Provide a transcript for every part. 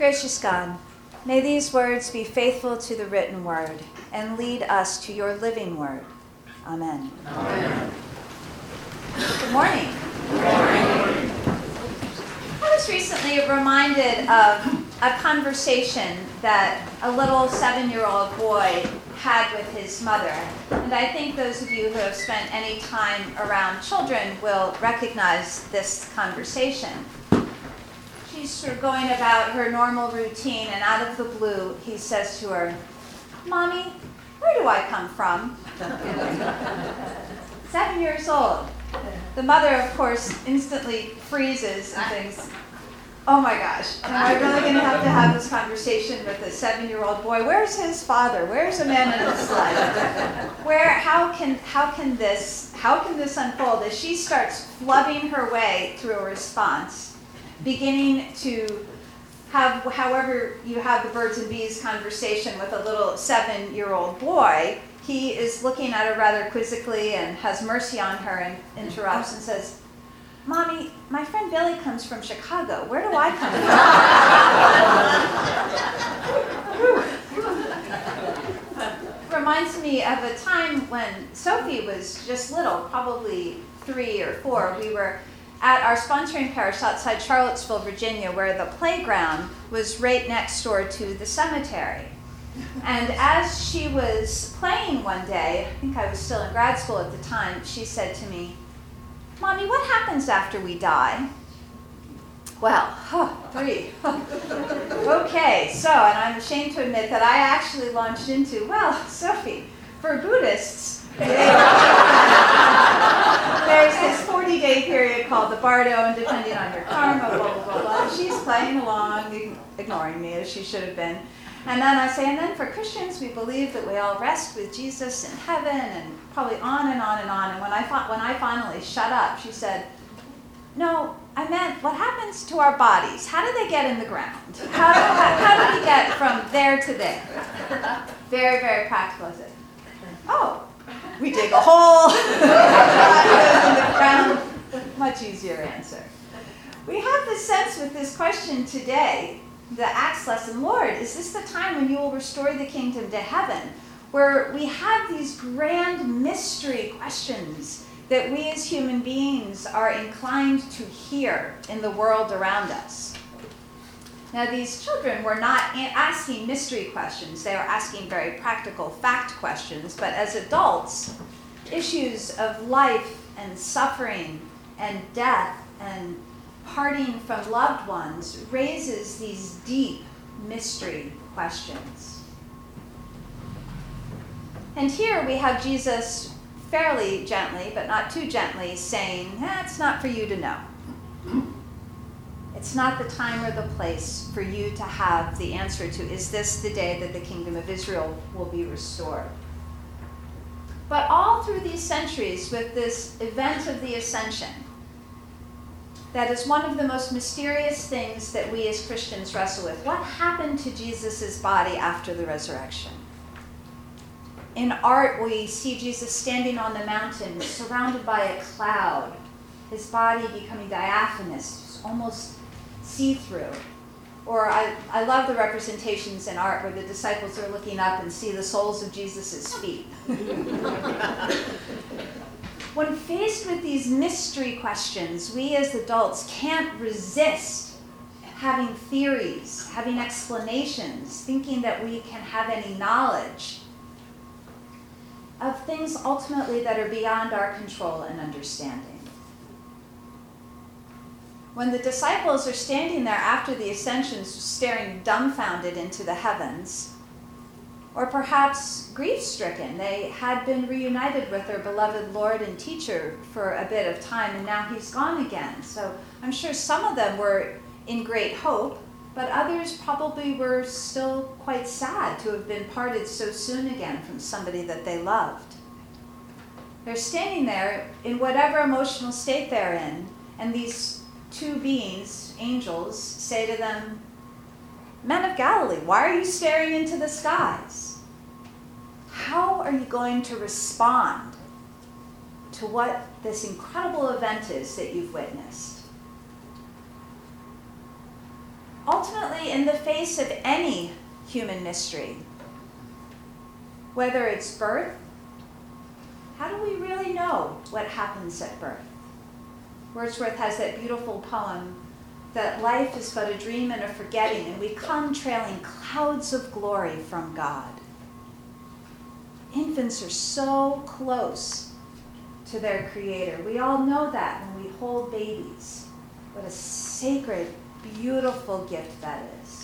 Gracious God, may these words be faithful to the written word and lead us to your living word. Amen. Amen. Good morning. Good morning. I was recently reminded of a conversation that a little 7-year-old boy had with his mother. And I think those of you who have spent any time around children will recognize this conversation. She's sort of going about her normal routine, and out of the blue, he says to her, "Mommy, where do I come from?" 7 years old. The mother, of course, instantly freezes and thinks, "Oh my gosh, am I really going to have this conversation with a 7-year-old boy? Where's his father? Where's a man in his life? How can this unfold?" As she starts flubbing her way through a response, beginning to have, however you have the birds and bees conversation with a little 7-year-old boy, he is looking at her rather quizzically and has mercy on her and interrupts and says, "Mommy, my friend Billy comes from Chicago. Where do I come from?" Reminds me of a time when Sophie was just little, probably 3 or 4. We were at our sponsoring parish outside Charlottesville, Virginia, where the playground was right next door to the cemetery. And as she was playing one day, I think I was still in grad school at the time, she said to me, "Mommy, what happens after we die?" Well, 3. Okay, so, and I'm ashamed to admit that I actually launched into, well, Sophie, for Buddhists, there's this 40-day period called the Bardo, and depending on your karma, blah, blah, blah, blah. She's playing along, ignoring me as she should have been. And then I say, and then for Christians, we believe that we all rest with Jesus in heaven, and probably on and on and on. And when I finally shut up, she said, "No, I meant what happens to our bodies? How do they get in the ground? How do we get from there to there?" Very, very practical. I said, "Oh, we dig a hole, goes in the ground." Much easier answer. We have the sense with this question today, the Acts lesson, "Lord, is this the time when you will restore the kingdom to heaven?" Where we have these grand mystery questions that we as human beings are inclined to hear in the world around us. Now, these children were not asking mystery questions. They were asking very practical fact questions. But as adults, issues of life and suffering and death and parting from loved ones raises these deep mystery questions. And here we have Jesus fairly gently, but not too gently, saying, "It's not for you to know. It's not the time or the place for you to have the answer to, is this the day that the kingdom of Israel will be restored?" But all through these centuries, with this event of the ascension, that is one of the most mysterious things that we as Christians wrestle with. What happened to Jesus' body after the resurrection? In art, we see Jesus standing on the mountain, surrounded by a cloud, his body becoming diaphanous, almost see-through. Or I love the representations in art where the disciples are looking up and see the soles of Jesus' feet. When faced with these mystery questions, we as adults can't resist having theories, having explanations, thinking that we can have any knowledge of things ultimately that are beyond our control and understanding. When the disciples are standing there after the ascension, staring dumbfounded into the heavens, or perhaps grief-stricken, they had been reunited with their beloved Lord and teacher for a bit of time, and now he's gone again. So I'm sure some of them were in great hope, but others probably were still quite sad to have been parted so soon again from somebody that they loved. They're standing there in whatever emotional state they're in, and these two beings, angels, say to them, "Men of Galilee, why are you staring into the skies? How are you going to respond to what this incredible event is that you've witnessed?" ultimately, in the face of any human mystery, whether it's birth, how do we really know what happens at birth? Wordsworth has that beautiful poem that life is but a dream and a forgetting, and we come trailing clouds of glory from God. Infants are so close to their Creator. We all know that when we hold babies. What a sacred, beautiful gift that is.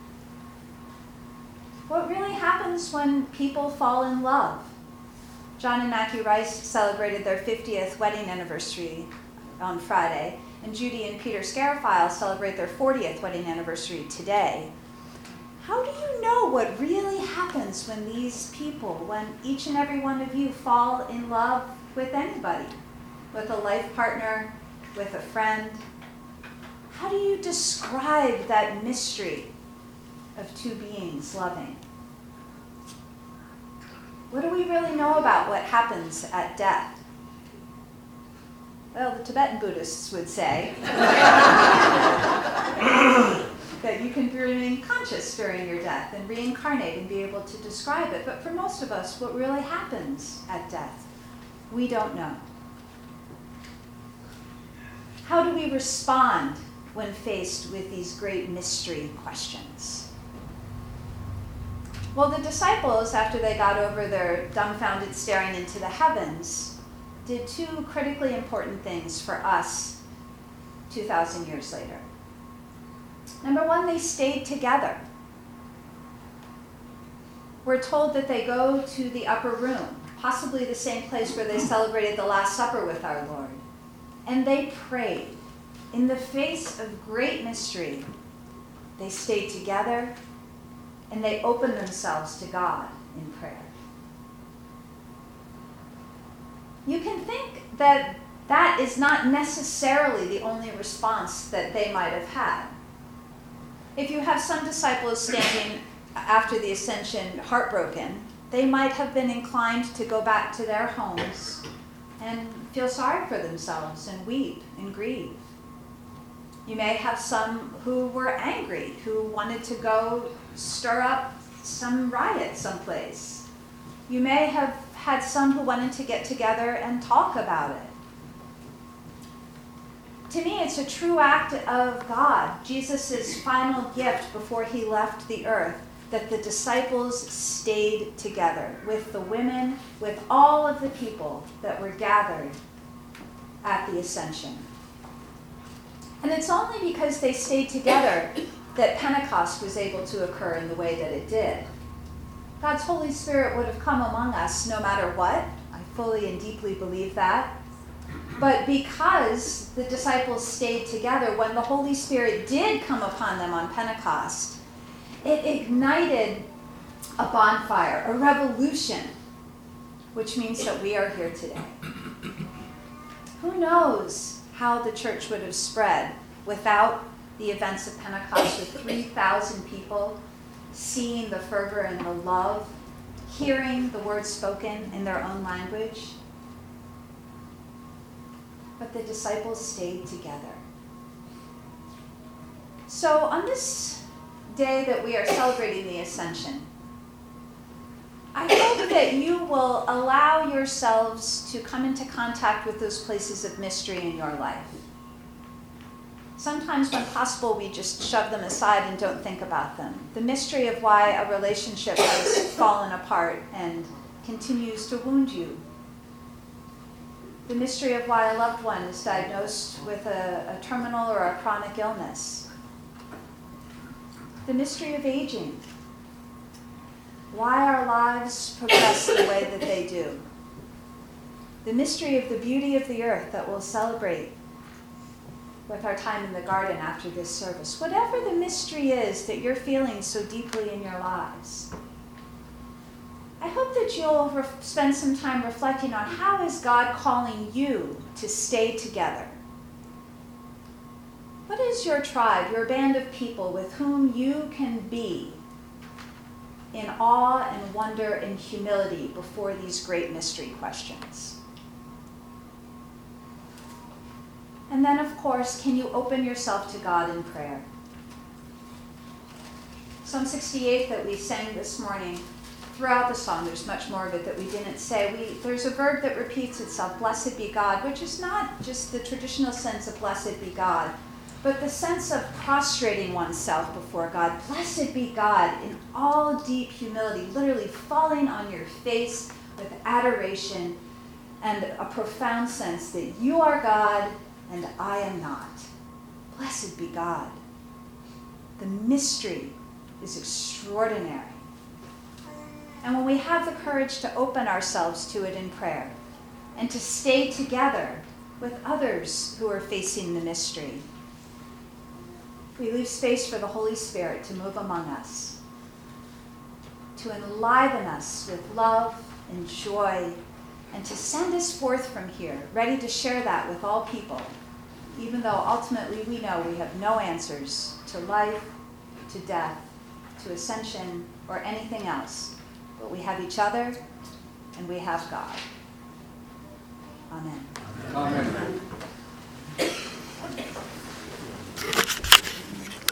What really happens when people fall in love? John and Matthew Rice celebrated their 50th wedding anniversary on Friday, and Judy and Peter Scarafile celebrate their 40th wedding anniversary today. How do you know what really happens when these people, when each and every one of you fall in love with anybody, with a life partner, with a friend? How do you describe that mystery of two beings loving? What do we really know about what happens at death? Well, the Tibetan Buddhists would say that you can remain conscious during your death and reincarnate and be able to describe it. But for most of us, what really happens at death, we don't know. How do we respond when faced with these great mystery questions? Well, the disciples, after they got over their dumbfounded staring into the heavens, did two critically important things for us 2,000 years later. Number one, they stayed together. We're told that they go to the upper room, possibly the same place where they celebrated the Last Supper with our Lord. And they prayed. In the face of great mystery, they stayed together and they opened themselves to God in prayer. You can think that that is not necessarily the only response that they might have had. If you have some disciples standing after the ascension heartbroken, they might have been inclined to go back to their homes and feel sorry for themselves and weep and grieve. You may have some who were angry, who wanted to go stir up some riot someplace. You may have had some who wanted to get together and talk about it. To me, it's a true act of God, Jesus' final gift before he left the earth, that the disciples stayed together with the women, with all of the people that were gathered at the ascension. And it's only because they stayed together that Pentecost was able to occur in the way that it did. God's Holy Spirit would have come among us no matter what. I fully and deeply believe that. But because the disciples stayed together, when the Holy Spirit did come upon them on Pentecost, it ignited a bonfire, a revolution, which means that we are here today. Who knows how the church would have spread without the events of Pentecost, with 3,000 people seeing the fervor and the love, hearing the words spoken in their own language. But the disciples stayed together. So on this day that we are celebrating the Ascension, I hope that you will allow yourselves to come into contact with those places of mystery in your life. Sometimes when possible, we just shove them aside and don't think about them. The mystery of why a relationship has fallen apart and continues to wound you. The mystery of why a loved one is diagnosed with a terminal or a chronic illness. The mystery of aging. Why our lives progress the way that they do. The mystery of the beauty of the earth that we'll celebrate with our time in the garden after this service. Whatever the mystery is that you're feeling so deeply in your lives, I hope that you'll spend some time reflecting on how is God calling you to stay together. What is your tribe, your band of people with whom you can be in awe and wonder and humility before these great mystery questions? And then, of course, can you open yourself to God in prayer? Psalm 68 that we sang this morning, throughout the song, there's much more of it that we didn't say. There's a verb that repeats itself, blessed be God, which is not just the traditional sense of blessed be God, but the sense of prostrating oneself before God. Blessed be God in all deep humility, literally falling on your face with adoration and a profound sense that you are God and I am not. Blessed be God. The mystery is extraordinary. And when we have the courage to open ourselves to it in prayer and to stay together with others who are facing the mystery, we leave space for the Holy Spirit to move among us, to enliven us with love and joy, and to send us forth from here, ready to share that with all people, even though ultimately we know we have no answers to life, to death, to ascension, or anything else. But we have each other, and we have God. Amen. Amen.